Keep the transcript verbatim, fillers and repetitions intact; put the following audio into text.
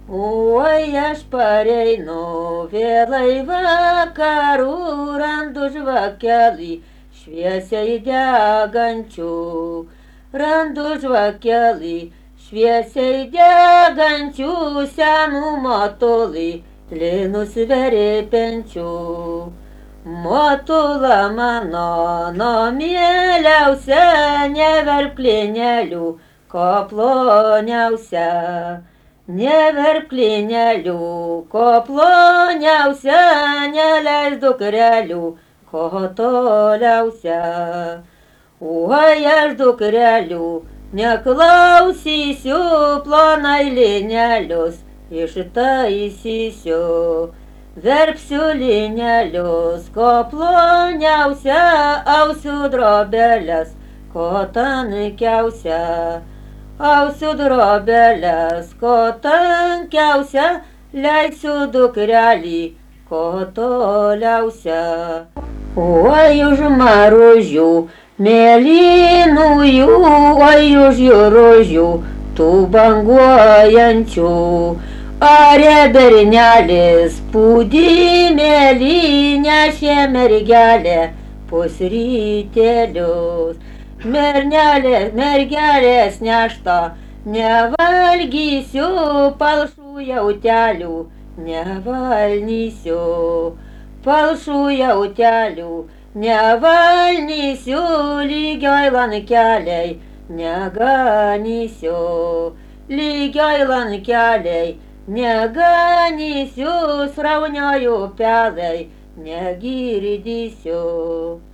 Oi, aš pareinu vėlai vakarų, randu žvakelį šviesiai degančių. Randu žvakelį šviesiai degančių, senų motulį linus verpenčių. Motula mano, no mieliausia, neverk linelių, ko ploniausia. Neverk linelių, ko ploniausia, neleis dukrelių, ko toliausia. Oi, aš dukrelių neklausysiu, plonai linelius ištaisysiu. Verpsiu linelius, ko ploniausia, ausiu drobelės, ko tankiausia. Ausiu drobelės, ko tankiausia, leisiu dukrelį, ko toliausia. Oi, už maružių mėlynųjų, oi, už jūružių tų banguojančių. Are bernelis pūdymėlį nešė mergelė pusrytėlius. Mernelės, mergelės nešto nevalgysiu, palšų jautelių nevalnysiu. Palšų jautelių nevalnysiu, lygioj lankeliai neganysiu. Lygioj lankeliai neganysiu, sraunioju upelai negirdysiu.